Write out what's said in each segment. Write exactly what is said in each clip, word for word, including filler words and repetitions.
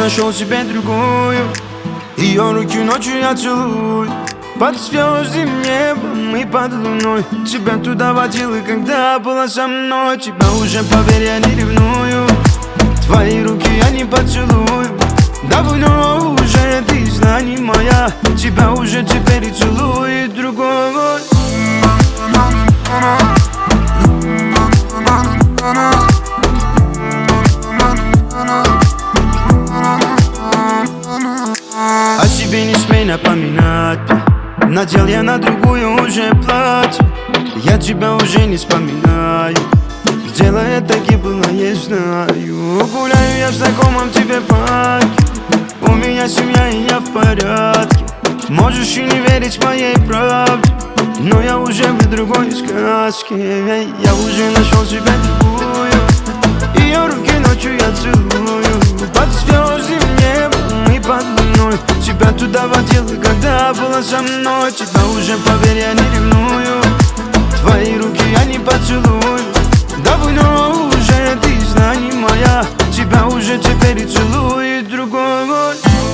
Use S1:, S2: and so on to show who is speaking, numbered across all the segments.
S1: нашел себе другую. Ее руки ночью я целую, под звездным небом и под луной. Тебя туда водил, и когда была со мной, тебя уже, поверь, я не ревную. Твои руки я не поцелую, давно уже ты знаний моя. Тебя уже теперь и целует другой. О себе не смей напоминать, надел я на другую уже платье. Я тебя уже не вспоминаю, делая таки было, я знаю. Гуляю я в знакомом тебе парке, у меня семья и я в порядке. Можешь и не верить моей правде, но я уже в другой сказке. Я уже нашел себе другую. Ее руки ночью я целую, под звездным небом и под луной. Тебя туда водил, и когда была со мной, тебя уже, поверь, я не ревную. Твои руки я не поцелую, давно уже ты знаний моя. Тебя уже теперь и целует другой.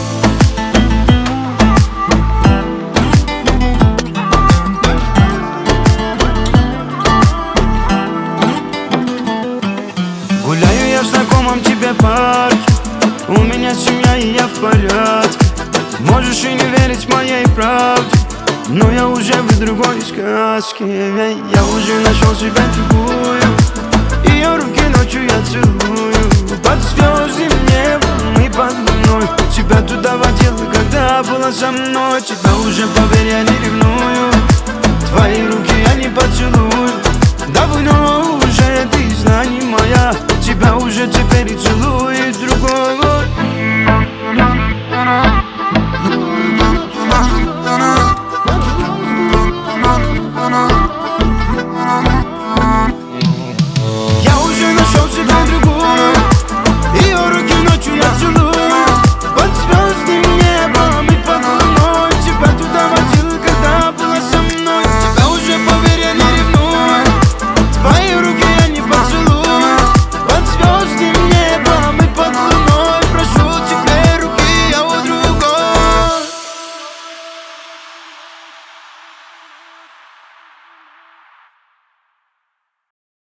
S1: Гуляю я в знакомом тебе парке, у меня семья и я в порядке. Можешь и не верить моей правде, но я уже в другой сказке. Я уже нашел себе другую. Ее руки ночью я целую, под звездным небом и под луной. Тебя туда водил, и когда была со мной, тебя уже, поверь, я не ревную. Твои руки я не поцелую, давно уже ты знаний моя. Тебя уже теперь и целует другой.